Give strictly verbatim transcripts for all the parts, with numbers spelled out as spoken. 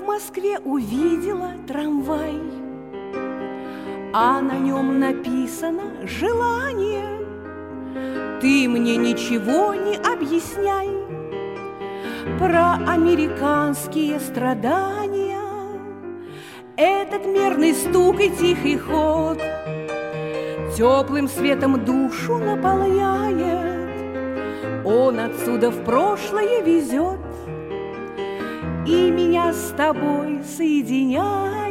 в Москве увидела трамвай, а на нем написано желание. Ты мне ничего не объясняй про американские страдания. Этот мерный стук и тихий ход теплым светом душу наполняет. Он отсюда в прошлое везет и меня с тобой соединяет.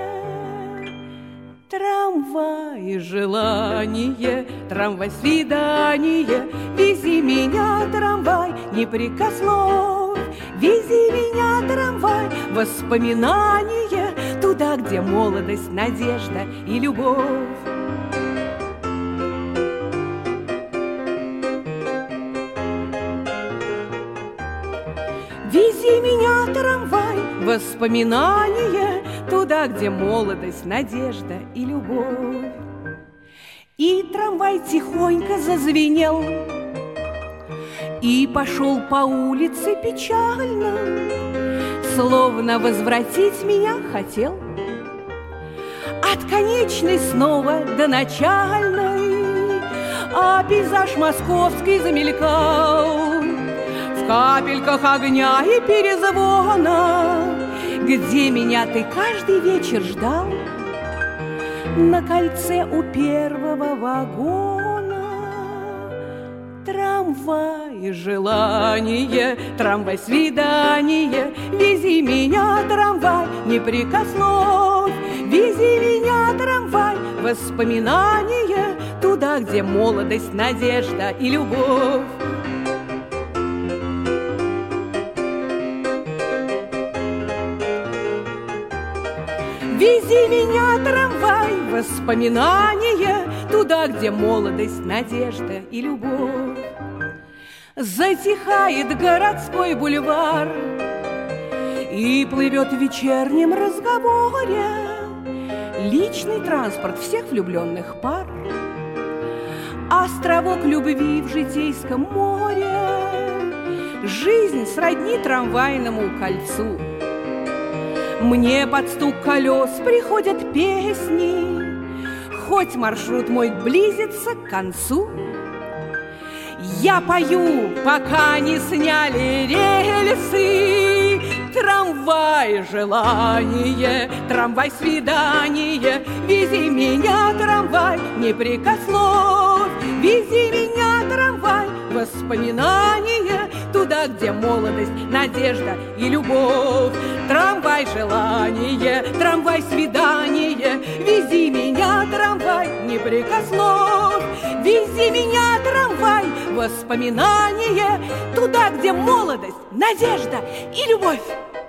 Трамвай желание, трамвай свидание, вези меня, трамвай, непрекословь. Вези меня, трамвай, воспоминания, туда, где молодость, надежда и любовь. Вези меня, трамвай, воспоминания, туда, где молодость, надежда и любовь. И трамвай тихонько зазвенел и пошел по улице печально, словно возвратить меня хотел от конечной снова до начальной. А пейзаж московский замелькал в капельках огня и перезвона, где меня ты каждый вечер ждал на кольце у первого вагона. Трамвай желание, трамвай свидание, вези меня, трамвай, непрекословь. Вези меня, трамвай, воспоминания, туда, где молодость, надежда и любовь. Вези меня, трамвай, воспоминания, туда, где молодость, надежда и любовь. Затихает городской бульвар и плывет в вечернем разговоре личный транспорт всех влюбленных пар, островок любви в житейском море. Жизнь сродни трамвайному кольцу. Мне под стук колес приходят песни, хоть маршрут мой близится к концу. Я пою, пока не сняли рельсы. Трамвай желание, трамвай свидание, вези меня, трамвай, непрекословь. Вези меня, трамвай, воспоминания, туда, где молодость, надежда и любовь. Трамвай желание, трамвай свидание, вези меня, трамвай, непрекословь. Вези меня, трамвай, воспоминания, туда, где молодость, надежда и любовь.